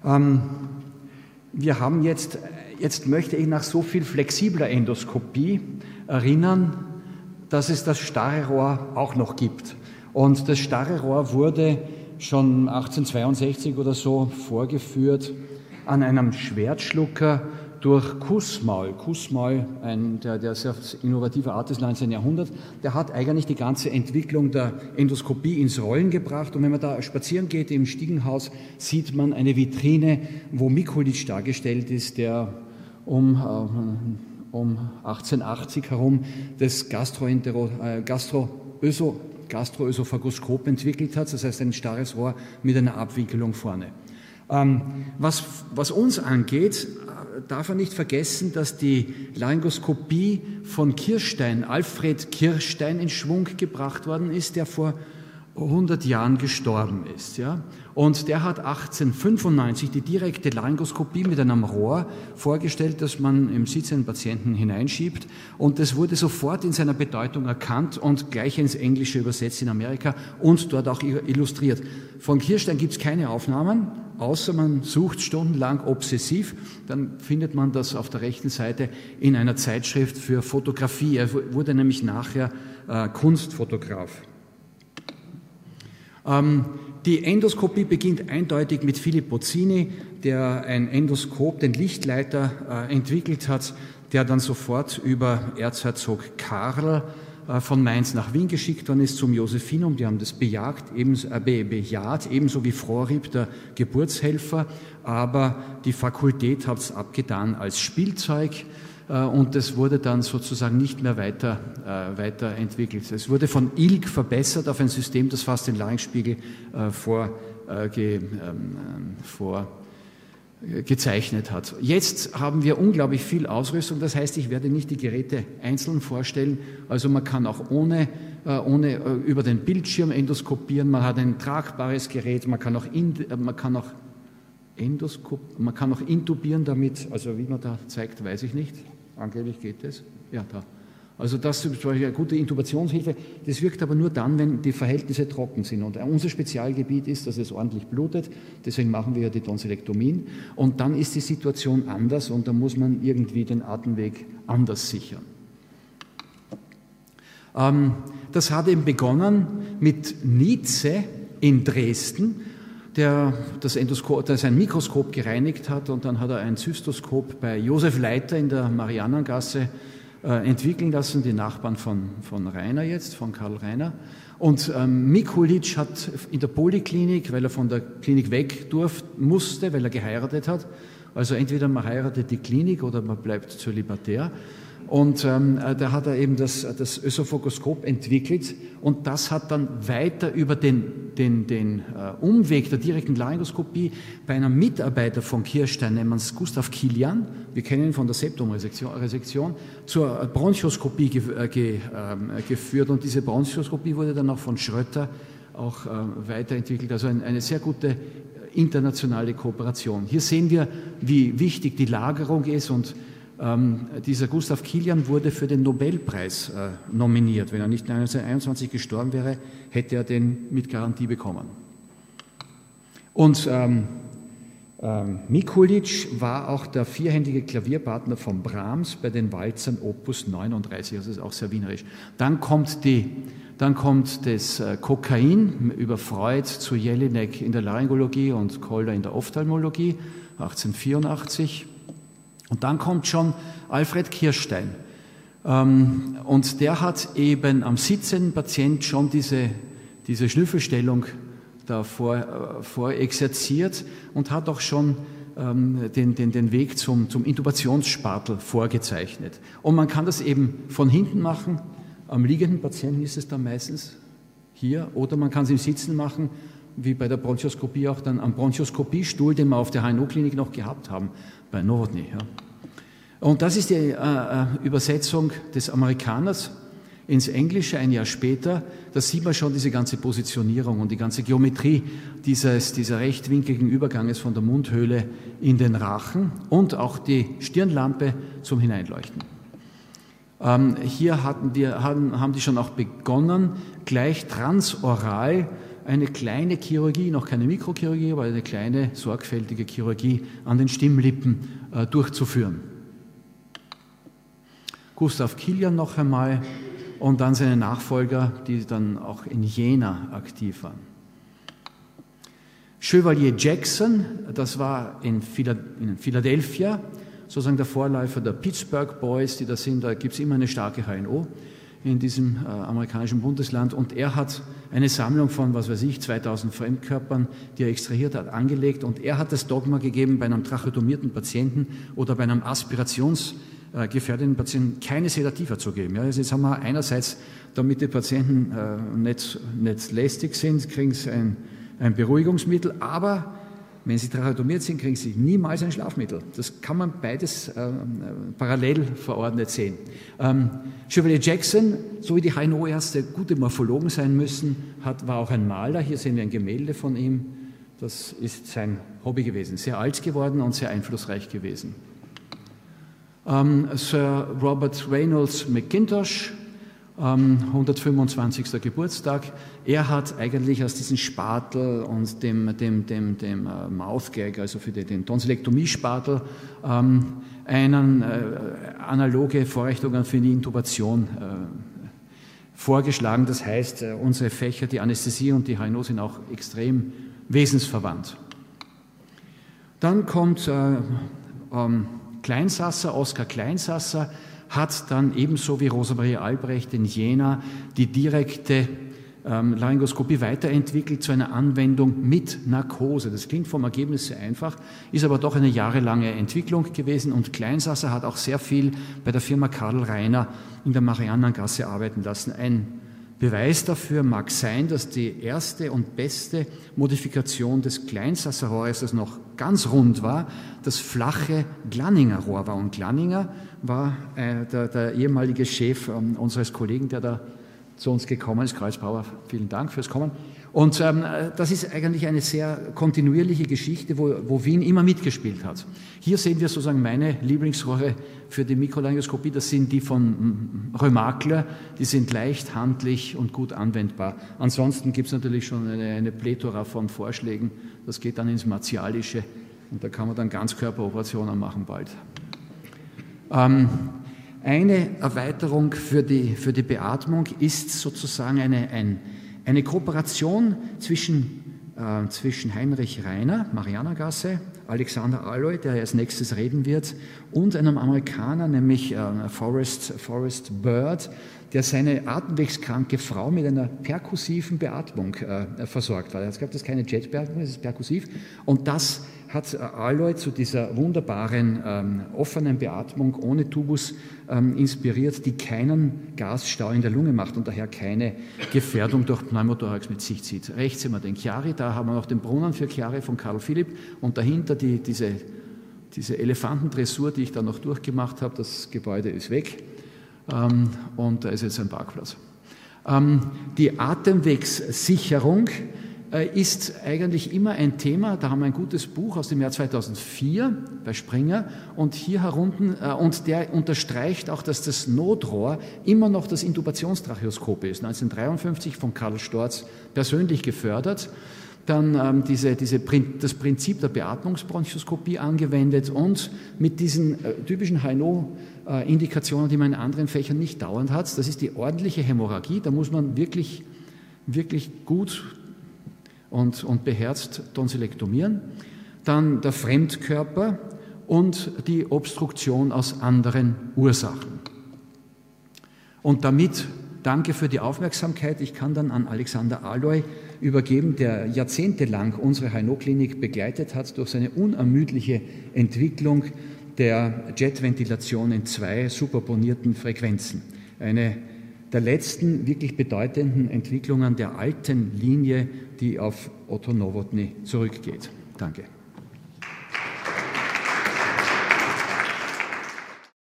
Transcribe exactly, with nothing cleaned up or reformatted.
Ähm, wir haben jetzt, jetzt möchte ich nach so viel flexibler Endoskopie erinnern, dass es das starre Rohr auch noch gibt. Und das starre Rohr wurde schon achtzehnhundertzweiundsechzig oder so vorgeführt an einem Schwertschlucker durch Kussmaul. Kussmaul, ein, der, der sehr innovative Art des neunzehnten Jahrhunderts, der hat eigentlich die ganze Entwicklung der Endoskopie ins Rollen gebracht. Und wenn man da spazieren geht im Stiegenhaus, sieht man eine Vitrine, wo Mikulic dargestellt ist, der um, äh, um achtzehnhundertachtzig herum das Gastroentero, äh, Gastroöso, Gastroösophagoskop entwickelt hat, das heißt ein starres Rohr mit einer Abwinkelung vorne. Ähm, was, was uns angeht, darf man nicht vergessen, dass die Laryngoskopie von Kirstein, Alfred Kirstein, in Schwung gebracht worden ist, der vor hundert Jahren gestorben ist. Ja? Und der hat achtzehnhundertfünfundneunzig die direkte Laryngoskopie mit einem Rohr vorgestellt, das man im sitzenden Patienten hineinschiebt. Und das wurde sofort in seiner Bedeutung erkannt und gleich ins Englische übersetzt in Amerika und dort auch illustriert. Von Kirstein gibt es keine Aufnahmen, außer man sucht stundenlang obsessiv. Dann findet man das auf der rechten Seite in einer Zeitschrift für Fotografie. Er wurde nämlich nachher äh, Kunstfotograf. Ähm, die Endoskopie beginnt eindeutig mit Philipp Bozzini, der ein Endoskop, den Lichtleiter, äh, entwickelt hat, der dann sofort über Erzherzog Karl äh, von Mainz nach Wien geschickt worden ist zum Josephinum. Die haben das bejagt, ebenso, äh, be, bejaht, ebenso wie Frohrib, der Geburtshelfer, aber die Fakultät hat es abgetan als Spielzeug. Und das wurde dann sozusagen nicht mehr weiter, äh, weiterentwickelt. Es wurde von Ilg verbessert auf ein System, das fast den Larynxspiegel äh, vor, äh, ge, ähm, vor äh, gezeichnet hat. Jetzt haben wir unglaublich viel Ausrüstung, das heißt, ich werde nicht die Geräte einzeln vorstellen, also man kann auch ohne, äh, ohne äh, über den Bildschirm endoskopieren, man hat ein tragbares Gerät, man kann auch, in, äh, man kann auch Endoskop, man kann auch intubieren damit, also wie man da zeigt, weiß ich nicht. Angeblich geht das. Ja, da. Also das ist eine gute Intubationshilfe. Das wirkt aber nur dann, wenn die Verhältnisse trocken sind. Und unser Spezialgebiet ist, dass es ordentlich blutet. Deswegen machen wir ja die Tonsilektomien. Und dann ist die Situation anders und da muss man irgendwie den Atemweg anders sichern. Ähm, das hat eben begonnen mit Nietzsche in Dresden, der das Endoskop, der sein Mikroskop gereinigt hat, und dann hat er ein Zystoskop bei Josef Leiter in der Mariannengasse äh, entwickeln lassen, die Nachbarn von, von Rainer jetzt, von Karl Rainer. Und ähm, Mikulic hat in der Poliklinik, weil er von der Klinik weg durfte, musste, weil er geheiratet hat, also entweder man heiratet die Klinik oder man bleibt zölibatär. Und ähm, da hat er eben das, das Ösophagoskop entwickelt und das hat dann weiter über den, den, den äh, Umweg der direkten Laryngoskopie bei einem Mitarbeiter von Kirstein, namens Gustav Kilian, wir kennen ihn von der Septumresektion, zur Bronchoskopie ge, äh, ge, äh, geführt, und diese Bronchoskopie wurde dann auch von Schröter auch äh, weiterentwickelt, also ein, eine sehr gute internationale Kooperation. Hier sehen wir, wie wichtig die Lagerung ist, und Ähm, dieser Gustav Kilian wurde für den Nobelpreis äh, nominiert. Wenn er nicht neunzehnhunderteinundzwanzig gestorben wäre, hätte er den mit Garantie bekommen. Und ähm, ähm, Mikulic war auch der vierhändige Klavierpartner von Brahms bei den Walzern Opus neununddreißig, das ist auch sehr wienerisch. Dann kommt, die, dann kommt das äh, Kokain über Freud zu Jelinek in der Laryngologie und Kolder in der Ophthalmologie, achtzehnhundertvierundachtzig. Und dann kommt schon Alfred Kirstein. Ähm, und der hat eben am sitzenden Patient schon diese, diese Schnüffelstellung da vor, äh, vorexerziert und hat auch schon ähm, den, den, den Weg zum, zum Intubationsspatel vorgezeichnet. Und man kann das eben von hinten machen, am liegenden Patienten ist es dann meistens hier, oder man kann es im Sitzen machen, wie bei der Bronchoskopie auch dann am Bronchoskopiestuhl, den wir auf der H N O-Klinik noch gehabt haben, bei Nowotny. Ja. Und das ist die äh, Übersetzung des Amerikaners ins Englische ein Jahr später. Da sieht man schon diese ganze Positionierung und die ganze Geometrie dieses, dieser rechtwinkligen Überganges von der Mundhöhle in den Rachen und auch die Stirnlampe zum Hineinleuchten. Ähm, hier hatten wir, haben, haben die schon auch begonnen, gleich transoral eine kleine Chirurgie, noch keine Mikrochirurgie, aber eine kleine, sorgfältige Chirurgie an den Stimmlippen äh, durchzuführen. Gustav Kilian noch einmal und dann seine Nachfolger, die dann auch in Jena aktiv waren. Chevalier Jackson, das war in Philadelphia, sozusagen der Vorläufer der Pittsburgh Boys, die da sind, da gibt es immer eine starke H N O in diesem äh, amerikanischen Bundesland, und er hat eine Sammlung von, was weiß ich, zweitausend Fremdkörpern, die er extrahiert hat, angelegt, und er hat das Dogma gegeben, bei einem tracheotomierten Patienten oder bei einem aspirationsgefährdeten Patienten keine Sedativa zu geben. Ja, also jetzt haben wir einerseits, damit die Patienten äh, nicht, nicht lästig sind, kriegen sie ein, ein Beruhigungsmittel, aber wenn sie tracheotomiert sind, kriegen sie niemals ein Schlafmittel. Das kann man beides äh, parallel verordnet sehen. Ähm, Chevalier Jackson, so wie die H N O-Ärzte gute Morphologen sein müssen, hat, war auch ein Maler. Hier sehen wir ein Gemälde von ihm. Das ist sein Hobby gewesen. Sehr alt geworden und sehr einflussreich gewesen. Ähm, Sir Robert Reynolds McIntosh, ähm, hundertfünfundzwanzigsten Geburtstag. Er hat eigentlich aus diesem Spatel und dem, dem, dem, dem äh, Mouthgag, also für den, den Tonsillektomie-Spatel, ähm, einen äh, analoge Vorrichtungen für die Intubation äh, vorgeschlagen. Das heißt, äh, unsere Fächer, die Anästhesie und die H N O, sind auch extrem wesensverwandt. Dann kommt äh, ähm, Kleinsasser, Oskar Kleinsasser, hat dann ebenso wie Rosa Maria Albrecht in Jena die direkte ähm, Laryngoskopie weiterentwickelt zu einer Anwendung mit Narkose. Das klingt vom Ergebnis sehr einfach, ist aber doch eine jahrelange Entwicklung gewesen, und Kleinsasser hat auch sehr viel bei der Firma Karl Reiner in der Mariannengasse arbeiten lassen. Ein Beweis dafür mag sein, dass die erste und beste Modifikation des Kleinsasserrohres, das noch ganz rund war, das flache Glanninger Rohr war. Und Glanninger war äh, der, der ehemalige Chef ähm, unseres Kollegen, der da zu uns gekommen ist, Kreuzbauer, vielen Dank fürs Kommen. Und ähm, das ist eigentlich eine sehr kontinuierliche Geschichte, wo, wo Wien immer mitgespielt hat. Hier sehen wir sozusagen meine Lieblingsrohre für die Mikrolaryngoskopie. Das sind die von Römakler, die sind leicht, handlich und gut anwendbar. Ansonsten gibt es natürlich schon eine, eine Plethora von Vorschlägen. Das geht dann ins Martialische, und da kann man dann Ganzkörperoperationen machen bald. Ähm, Eine Erweiterung für die, für die Beatmung ist sozusagen eine, ein, eine Kooperation zwischen, äh, zwischen Heinrich Reiner, Mariannengasse, Alexander Alloy, der als nächstes reden wird, und einem Amerikaner, nämlich äh, Forrest, Forrest Bird, der seine atemwegskranke Frau mit einer perkussiven Beatmung äh, versorgt war. Es gab das keine Jetbeatmung, es ist perkussiv, und das hat äh, Alloy zu dieser wunderbaren ähm, offenen Beatmung ohne Tubus ähm, inspiriert, die keinen Gasstau in der Lunge macht und daher keine Gefährdung durch Pneumothorax mit sich zieht. Rechts sehen wir den Chiari, da haben wir noch den Brunnen für Chiari von Karl Philipp, und dahinter die, diese, diese Elefantendressur, die ich da noch durchgemacht habe. Das Gebäude ist weg. Ähm, und da ist jetzt ein Parkplatz. Ähm, die Atemwegssicherung äh, ist eigentlich immer ein Thema. Da haben wir ein gutes Buch aus dem Jahr zweitausendvier bei Springer, und hier herunten, äh, und der unterstreicht auch, dass das Notrohr immer noch das Intubationstracheoskop ist. neunzehnhundertdreiundfünfzig von Karl Storz persönlich gefördert. Dann ähm, diese, diese, das Prinzip der Beatmungsbronchoskopie angewendet, und mit diesen äh, typischen H N O-Indikationen, die man in anderen Fächern nicht dauernd hat. Das ist die ordentliche Hämorrhagie. Da muss man wirklich, wirklich gut und, und beherzt tonsillektomieren. Dann der Fremdkörper und die Obstruktion aus anderen Ursachen. Und damit danke für die Aufmerksamkeit. Ich kann dann an Alexander Alloy übergeben, der jahrzehntelang unsere H N O-Klinik begleitet hat durch seine unermüdliche Entwicklung der Jetventilation in zwei superponierten Frequenzen. Eine der letzten wirklich bedeutenden Entwicklungen der alten Linie, die auf Otto Nowotny zurückgeht. Danke.